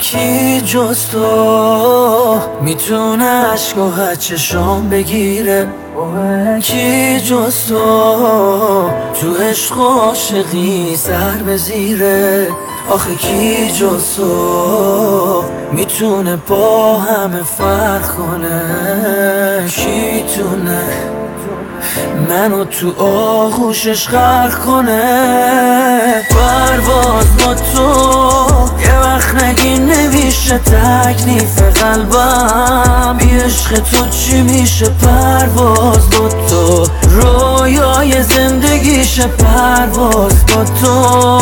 کی جز تو میتونه عشق و چشام بگیره؟ کی جز تو عشق و عاشقی سر بزیره؟ آخه کی جز تو میتونه با همه فرق کنه؟ کی تونه منو تو آغوشش غرق کنه؟ پرواز با تو یه وقت نگی نمیشه تکلیف قلبم، بی عشق تو چی میشه؟ پرواز با تو رویای زندگیشه، پرواز با تو